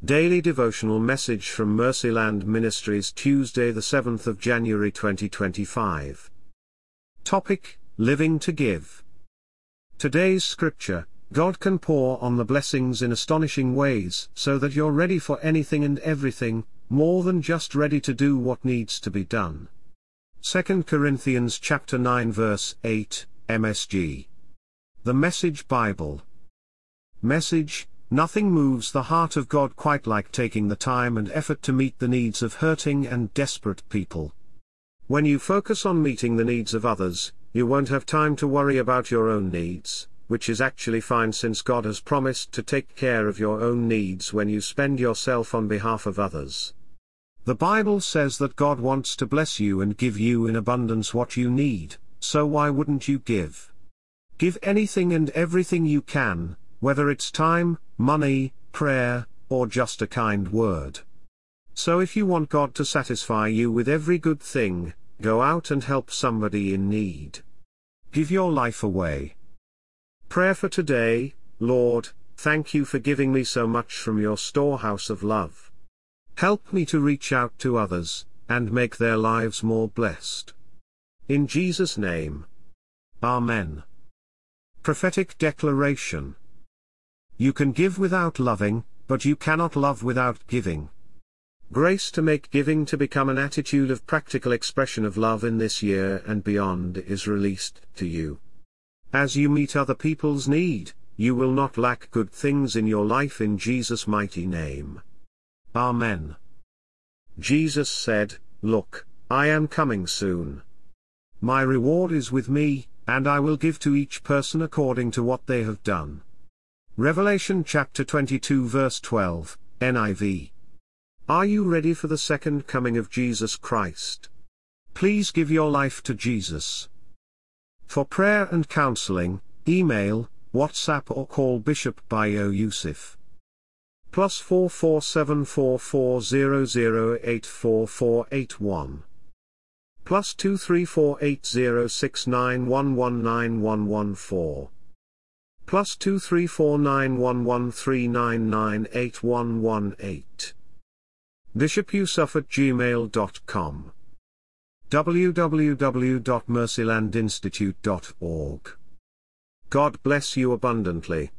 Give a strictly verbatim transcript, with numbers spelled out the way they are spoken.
Daily Devotional Message from Mercyland Ministries, Tuesday the seventh of January twenty twenty-five. Topic: Living to Give. Today's scripture: God can pour on the blessings in astonishing ways so that you're ready for anything and everything, more than just ready to do what needs to be done. Second Corinthians chapter nine verse eight, M S G. The Message Bible. Message: Nothing moves the heart of God quite like taking the time and effort to meet the needs of hurting and desperate people. When you focus on meeting the needs of others, you won't have time to worry about your own needs, which is actually fine since God has promised to take care of your own needs when you spend yourself on behalf of others. The Bible says that God wants to bless you and give you in abundance what you need, so why wouldn't you give? Give anything and everything you can, whether it's time, money, prayer, or just a kind word. So if you want God to satisfy you with every good thing, go out and help somebody in need. Give your life away. Prayer for today: Lord, thank you for giving me so much from your storehouse of love. Help me to reach out to others, and make their lives more blessed. In Jesus' name. Amen. Prophetic Declaration. You can give without loving, but you cannot love without giving. Grace to make giving to become an attitude of practical expression of love in this year and beyond is released to you. As you meet other people's need, you will not lack good things in your life in Jesus' mighty name. Amen. Jesus said, "Look, I am coming soon. My reward is with me, and I will give to each person according to what they have done." Revelation chapter twenty-two verse twelve, N I V. Are you ready for the second coming of Jesus Christ? Please give your life to Jesus. For prayer and counseling, email, WhatsApp or call Bishop Bayo Yusuf. Plus four four seven four four zero zero eight four four eight one. Plus two three four eight zero six nine one one nine one one four. Plus two three four nine one one three nine nine eight one one eight. bishop yusuf at gmail dot com. w w w dot mercyland institute dot org. God bless you abundantly.